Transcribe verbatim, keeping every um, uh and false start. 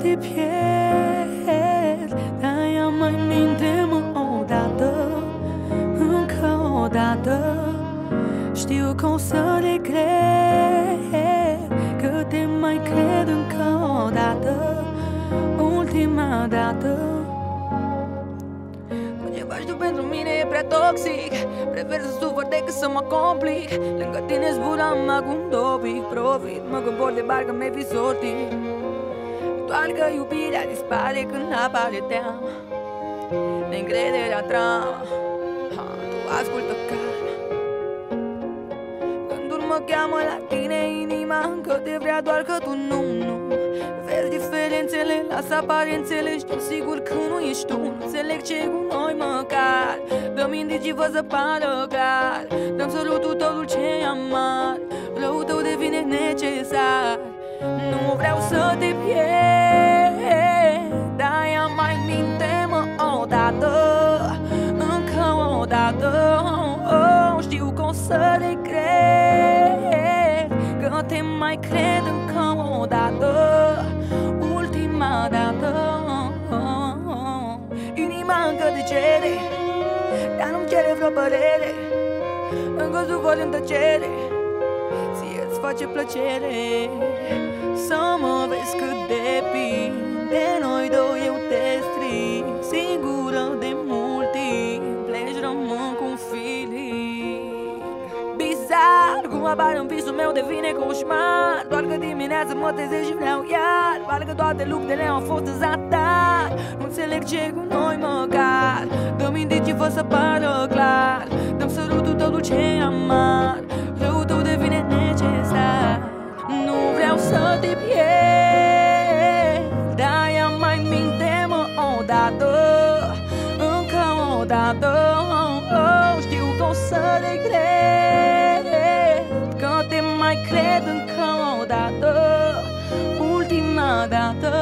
te pierd, de-aia mai minte-mă odată, încă o dată. Știu că o să regret, că te mai cred încă o dată, ultima dată. Ce faci tu pentru mine e prea toxic, prefer să sufăr decât să mă complic. Lângă tine zburam acum două pic, profit, mă comport de parcă mi-ai fi sortit. Doar că iubirea dispare când apare teama, neîncrederea trama. Ha, tu ascultă calma. Gândul mă cheamă la tine, inima încă te vrea, doar că tu nu, nu. Vezi diferențele, lasă aparențele, știu sigur că nu ești tu. Nu înțeleg ce cu noi măcar, dă-mi indicii, fă să pară clar. Dă-mi sărutul totul ce amar, răul tău devine necesar. Nu vreau să te pierd, de-aia mai minte-mă odată, încă o dată. Oh, știu că o să regret, că te mai cred încă o dată, ultima dată. Inima încă te cere, dar nu-mi cere vreo părere, încă sufăr în tăcere, ție-ți face plăcere să mă vezi cât depinde de noi doi. Eu te strig, singură de mult timp, pleci, rămân cu un feeling bizar. Cum apare în visul meu devine coșmar, doar că dimineața mă trezesc și vreau iar. Parcă toate luptele au fost în zadar, nu înțeleg ce cu noi măcar. Dă-mi indicii, fă să pară clar, dă-mi sărutul totul ce amar, răul tău devine necesar. Nu vreau să te pierd, de-aia mai minte-mă odată, încă o dată. Oh, știu că o să regret, că te mai cred încă o dată, ultima dată.